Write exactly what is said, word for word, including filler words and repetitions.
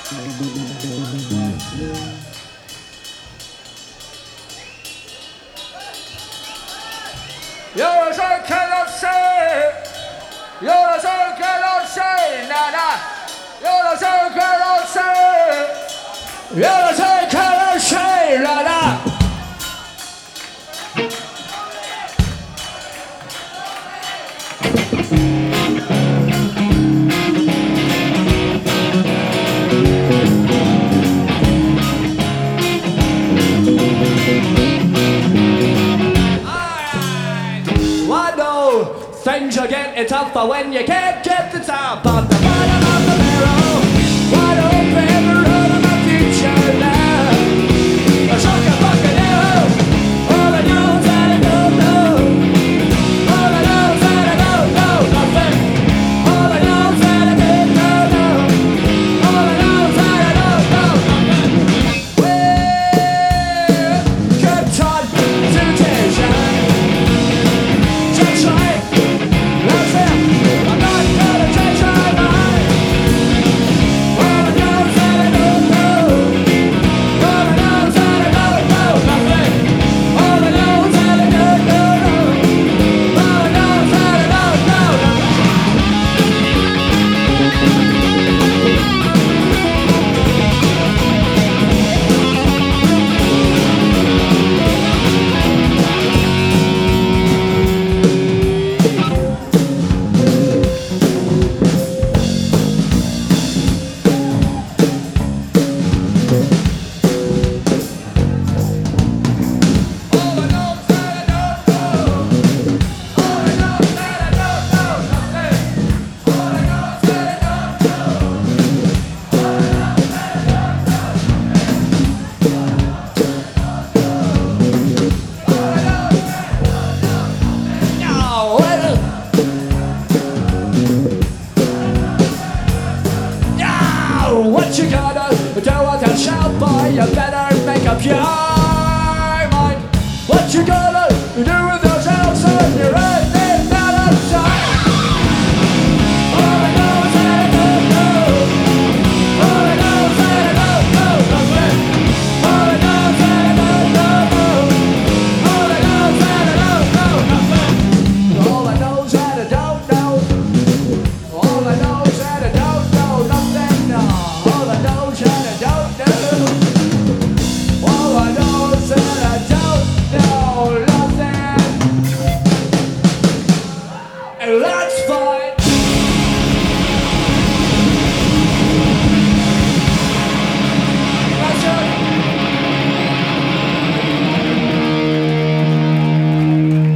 有的事儿看到谁，有的事儿看到谁，奶奶，有的事儿看到谁，有的事儿看到谁，奶奶。Things are getting tougher when you can't get the top of the body.